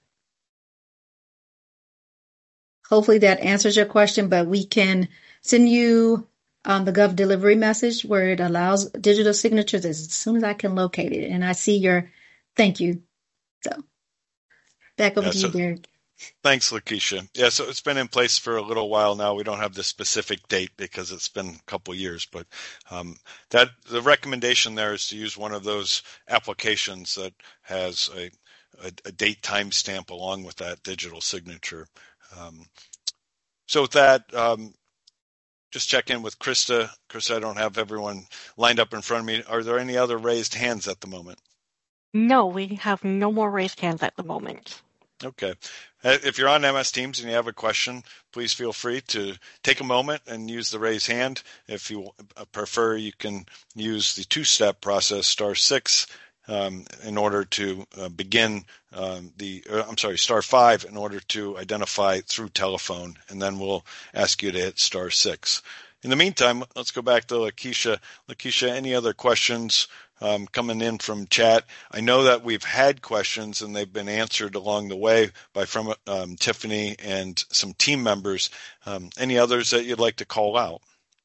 Hopefully that answers your question, but we can send you um, the Gov Delivery message where it allows digital signatures as soon as I can locate it. And I see your thank you. So back over Yeah, to so, you, Derek. Thanks, Lakeisha. Yeah, so it's been in place for a little while now. We don't have the specific date because it's been a couple of years, but um, that the recommendation there is to use one of those applications that has a, a, a date timestamp along with that digital signature. Um, so with that, um, just check in with Krista. Krista, I don't have everyone lined up in front of me. Are there any other raised hands at the moment? No, we have no more raised hands at the moment. Okay. If you're on M S Teams and you have a question, please feel free to take a moment and use the raise hand. If you prefer, you can use the two-step process, star six, um, in order to uh, begin um, the, uh, I'm sorry, star five in order to identify through telephone, and then we'll ask you to hit star six. In the meantime, let's go back to Lakeisha. Lakeisha, any other questions um, coming in from chat? I know that we've had questions and they've been answered along the way by from um, Tiffany and some team members. Um, any others that you'd like to call out?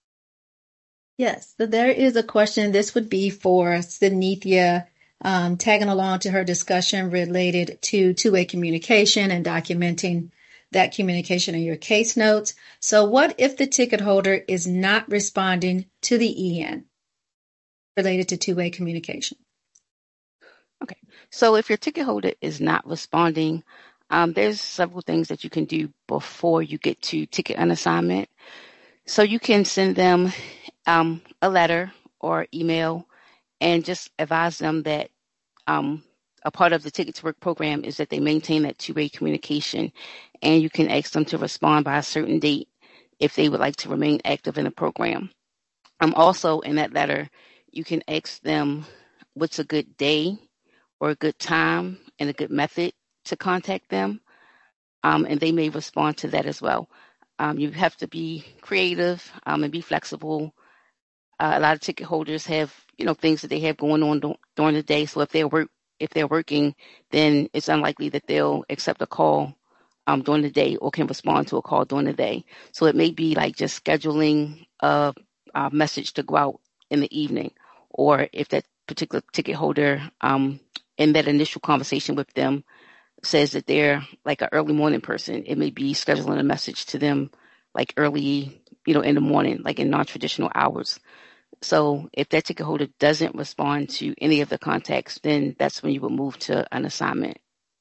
Yes, so there is a question. This would be for Sanithia, um, tagging along to her discussion related to two-way communication and documenting that communication in your case notes. So what if the ticket holder is not responding to the E N related to two-way communication? Okay, so if your ticket holder is not responding, um, there's several things that you can do before you get to ticket unassignment. So you can send them um, a letter or email and just advise them that um, a part of the Ticket to Work program is that they maintain that two-way communication, and you can ask them to respond by a certain date if they would like to remain active in the program. Um, also, in that letter, you can ask them what's a good day or a good time and a good method to contact them, um, and they may respond to that as well. Um, you have to be creative um, and be flexible. Uh, a lot of ticket holders have, you know, things that they have going on do- during the day. So if they're work, if they're working, then it's unlikely that they'll accept a call um, during the day or can respond to a call during the day. So it may be like just scheduling a, a message to go out in the evening, or if that particular ticket holder um, in that initial conversation with them says that they're like an early morning person, it may be scheduling a message to them like early, you know, in the morning, like in non-traditional hours. So if that ticket holder doesn't respond to any of the contacts, then that's when you would move to an assignment.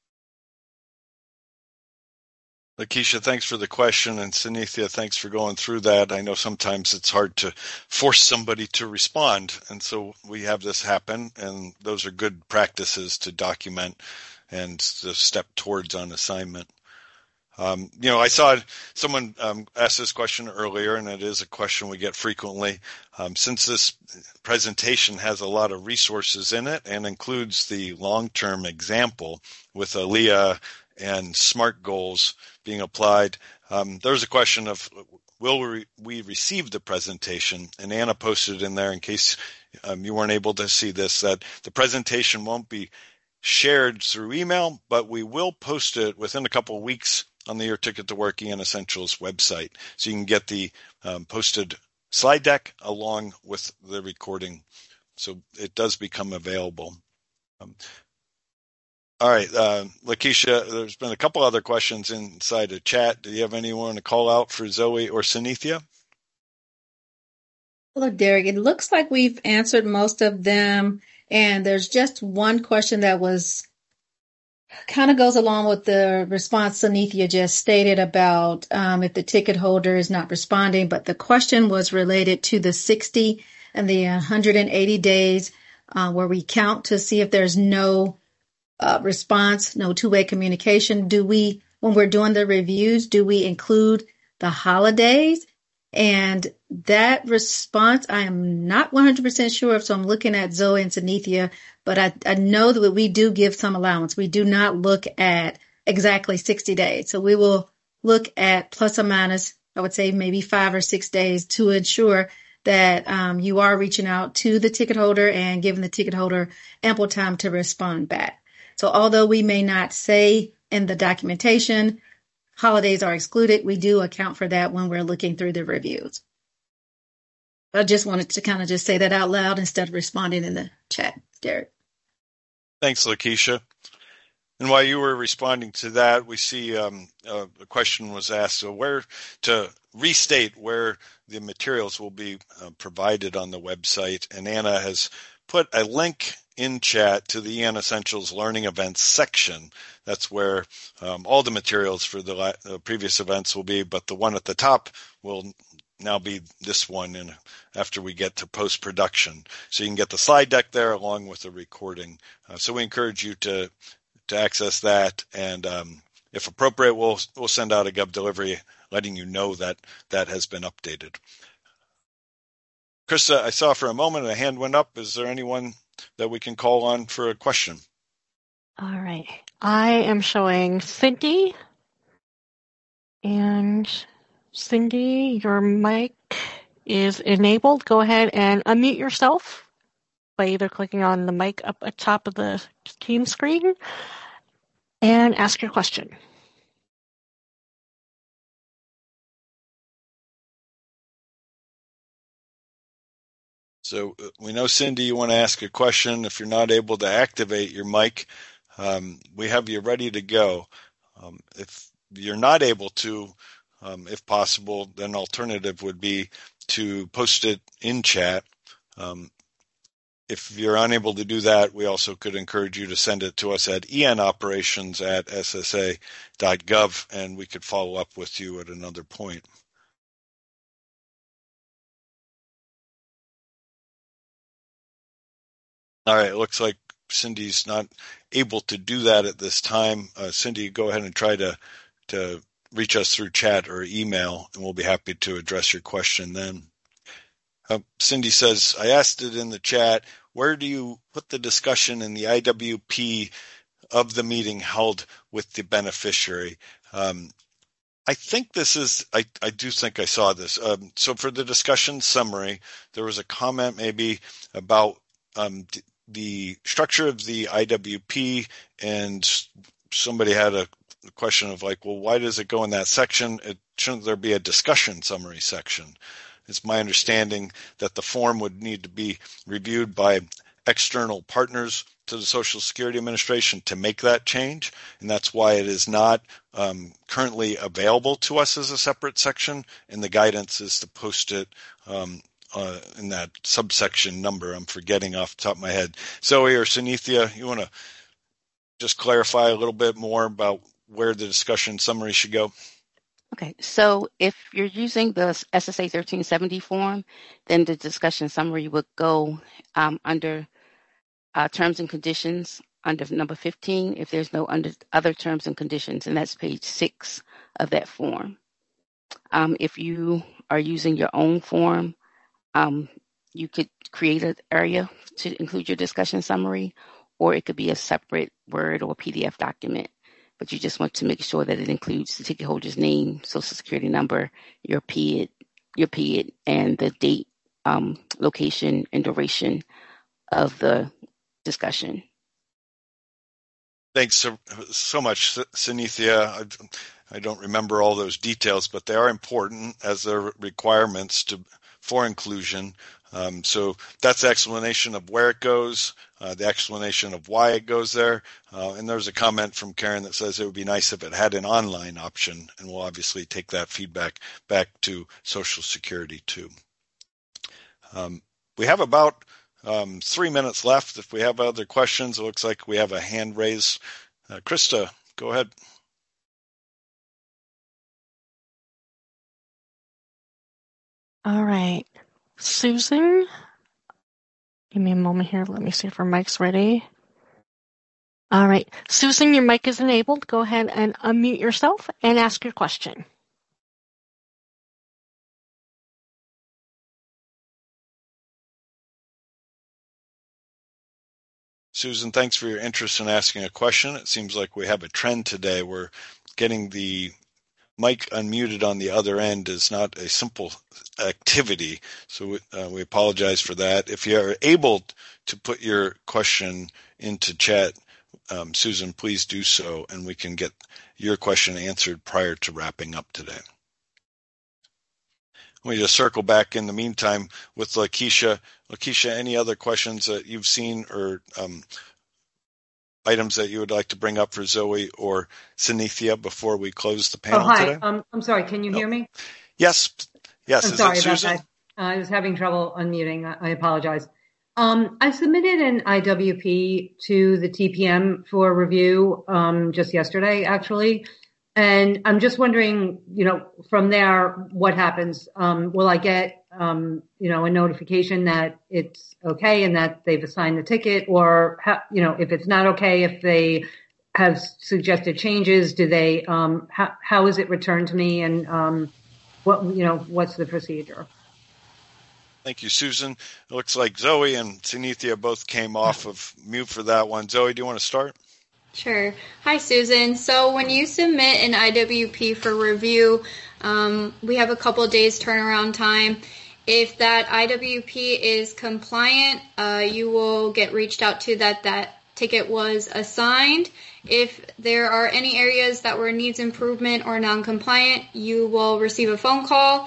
Lakeisha, thanks for the question, and Sanithia, thanks for going through that. I know sometimes it's hard to force somebody to respond, and so we have this happen, and those are good practices to document and to step towards on assignment. Um, you know, I saw someone um, ask this question earlier, and it is a question we get frequently. Um, since this presentation has a lot of resources in it and includes the long-term example with Aaliyah and SMART goals being applied, um, there's a question of will we, we receive the presentation? And Anna posted in there, in case um, you weren't able to see this, that the presentation won't be shared through email, but we will post it within a couple of weeks on the Your Ticket to Work E N Essentials website. So you can get the um, posted slide deck along with the recording. So it does become available. Um, all right, uh, Lakeisha, there's been a couple other questions inside the chat. Do you have anyone to call out for Zoe or Sunithia? Hello, Derek. It looks like we've answered most of them. And there's just one question that was kind of goes along with the response Sunithia just stated about um, if the ticket holder is not responding. But the question was related to the sixty and the one hundred eighty days uh, where we count to see if there's no uh, response, no two-way communication. Do we, when we're doing the reviews, do we include the holidays? And that response, I am not one hundred percent sure of, so I'm looking at Zoe and Sunithia, but I, I know that we do give some allowance. We do not look at exactly sixty days. So we will look at plus or minus, I would say maybe five or six days to ensure that um, you are reaching out to the ticket holder and giving the ticket holder ample time to respond back. So although we may not say in the documentation, holidays are excluded, we do account for that when we're looking through the reviews. I just wanted to kind of just say that out loud instead of responding in the chat, Derek. Thanks, Lakeisha. And while you were responding to that, we see um, uh, a question was asked, so where to restate where the materials will be uh, provided on the website. And Anna has put a link in chat to the E N Essentials Learning Events section. That's where um, all the materials for the uh, previous events will be, but the one at the top will now be this one in, after we get to post-production. So you can get the slide deck there along with the recording. Uh, so we encourage you to to access that, and um, if appropriate, we'll we'll send out a Gov delivery letting you know that that has been updated. Krista, I saw for a moment a hand went up. Is there anyone that we can call on for a question? All right. I am showing Cindy. And Cindy, your mic is enabled. Go ahead and unmute yourself by either clicking on the mic up at top of the team screen and ask your question. So we know, Cindy, you want to ask a question. If you're not able to activate your mic, um, we have you ready to go. Um, if you're not able to, um, if possible, then alternative would be to post it in chat. Um, if you're unable to do that, we also could encourage you to send it to us at enoperations at s s a dot gov, and we could follow up with you at another point. All right, it looks like Cindy's not able to do that at this time. Uh, Cindy, go ahead and try to, to reach us through chat or email, and we'll be happy to address your question then. Uh, Cindy says, I asked it in the chat, where do you put the discussion in the I W P of the meeting held with the beneficiary? Um, I think this is, I, I do think I saw this. Um, so for the discussion summary, there was a comment maybe about um, the structure of the I W P, and somebody had a question of like, well, why does it go in that section? It, shouldn't there be a discussion summary section? It's my understanding that the form would need to be reviewed by external partners to the Social Security Administration to make that change, and that's why it is not um, currently available to us as a separate section, and the guidance is to post it um, uh, in that subsection number. I'm forgetting off the top of my head. Zoe or Sunithia, you want to just clarify a little bit more about where the discussion summary should go? Okay, so if you're using the S S A thirteen seventy form, then the discussion summary would go um, under uh, terms and conditions under number fifteen, if there's no under other terms and conditions, and that's page six of that form. Um, if you are using your own form, um, you could create an area to include your discussion summary, or it could be a separate Word or P D F document. But you just want to make sure that it includes the ticket holder's name, social security number, your P I D, your P I D, and the date, um, location, and duration of the discussion. Thanks so, so much, Sunithia. I, I don't remember all those details, but they are important as they're requirements to for inclusion. Um, so that's the explanation of where it goes, uh, the explanation of why it goes there. Uh, and there's a comment from Karen that says it would be nice if it had an online option, and we'll obviously take that feedback back to Social Security too. Um, we have about um, three minutes left. If we have other questions, it looks like we have a hand raised. Uh, Krista, go ahead. All right. Susan, give me a moment here. Let me see if her mic's ready. All right. Susan, your mic is enabled. Go ahead and unmute yourself and ask your question. Susan, thanks for your interest in asking a question. It seems like we have a trend today where getting the mic unmuted on the other end is not a simple activity, so we, uh, we apologize for that. If you are able to put your question into chat, um, Susan, please do so, and we can get your question answered prior to wrapping up today. Let me just circle back in the meantime with Lakeisha. Lakeisha, any other questions that you've seen or um, items that you would like to bring up for Zoe or Sunithia before we close the panel oh, hi. today? Um, I'm sorry, can you no. hear me? Yes. Yes. I'm Is sorry it about Susan? that. I was having trouble unmuting. I, I apologize. Um, I submitted an I W P to the T P M for review um, just yesterday, actually. And I'm just wondering, you know, from there, what happens? Um, will I get, um, you know, a notification that it's okay and that they've assigned the ticket? Or, how, you know, if it's not okay, if they have suggested changes, do they, um, how, how is it returned to me? And um, what, you know, what's the procedure? Thank you, Susan. It looks like Zoe and Sunithia both came off of mute for that one. Zoe, do you want to start? Sure. Hi, Susan. So when you submit an I W P for review, um, we have a couple of days turnaround time. If that I W P is compliant, uh, you will get reached out to that that ticket was assigned. If there are any areas that were needs improvement or non-compliant, you will receive a phone call,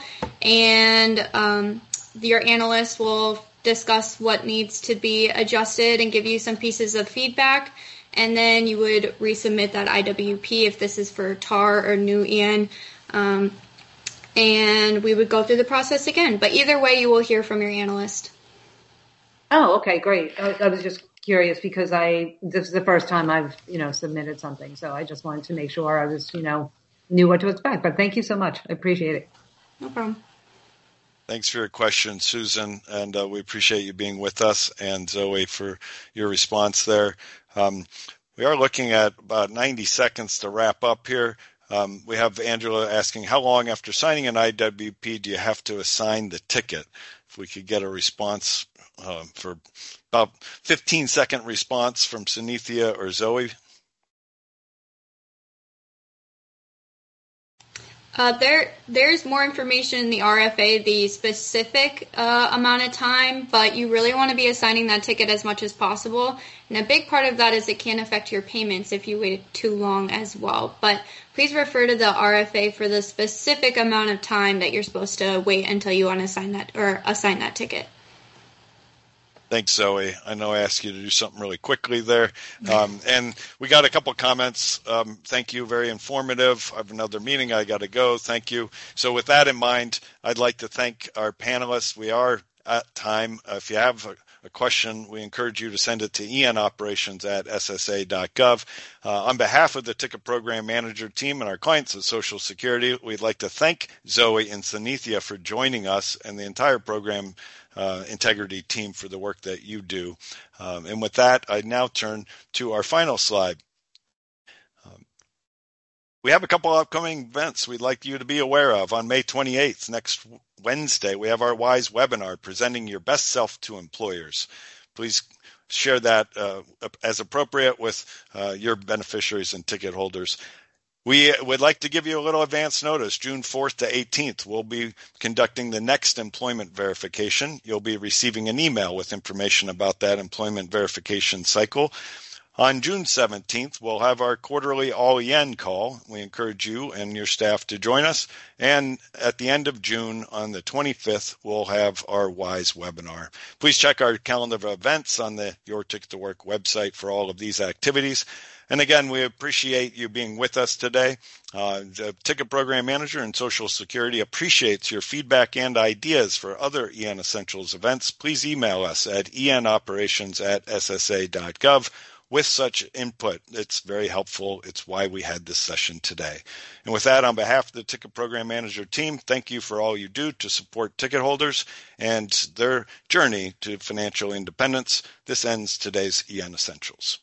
and um, your analyst will discuss what needs to be adjusted and give you some pieces of feedback. And then you would resubmit that I W P if this is for T A R or new E N. Um, and we would go through the process again. But either way, you will hear from your analyst. Oh, okay, great. I, I was just curious because I this is the first time I've, you know, submitted something. So I just wanted to make sure I was, you know, knew what to expect. But thank you so much. I appreciate it. No problem. Thanks for your question, Susan, and uh, we appreciate you being with us, and Zoe for your response there. Um, we are looking at about ninety seconds to wrap up here. Um, we have Angela asking, how long after signing an I W P do you have to assign the ticket? If we could get a response uh, for about fifteen second response from Sunithia or Zoe. Uh, there, there's more information in the R F A, the specific uh, amount of time, but you really want to be assigning that ticket as much as possible. And a big part of that is it can affect your payments if you wait too long as well. But please refer to the R F A for the specific amount of time that you're supposed to wait until you want to assign that or assign that ticket. Thanks, Zoe. I know I asked you to do something really quickly there. Um, and we got a couple comments. Um, thank you. Very informative. I have another meeting. I got to go. Thank you. So with that in mind, I'd like to thank our panelists. We are at time. Uh, if you have a, a question, we encourage you to send it to E N operations at S S A dot gov. Uh, on behalf of the Ticket Program Manager team and our clients at Social Security, we'd like to thank Zoe and Sunithia for joining us and the entire program Uh, integrity team for the work that you do. Um, and with that, I now turn to our final slide. Um, We have a couple upcoming events we'd like you to be aware of. On May twenty-eighth, next Wednesday, we have our WISE webinar, Presenting Your Best Self to Employers. Please share that uh, as appropriate with uh, your beneficiaries and ticket holders. We would like to give you a little advance notice. June fourth to eighteenth, we'll be conducting the next employment verification. You'll be receiving an email with information about that employment verification cycle. On June seventeenth, we'll have our quarterly All E N call. We encourage you and your staff to join us. And at the end of June, on the twenty-fifth, we'll have our WISE webinar. Please check our calendar of events on the Your Ticket to Work website for all of these activities. And again, we appreciate you being with us today. Uh, the Ticket Program Manager and Social Security appreciates your feedback and ideas for other E N Essentials events. Please email us at enoperations at s s a dot gov. With such input. It's very helpful. It's why we had this session today. And with that, on behalf of the Ticket Program Manager team, thank you for all you do to support ticket holders and their journey to financial independence. This ends today's E N Essentials.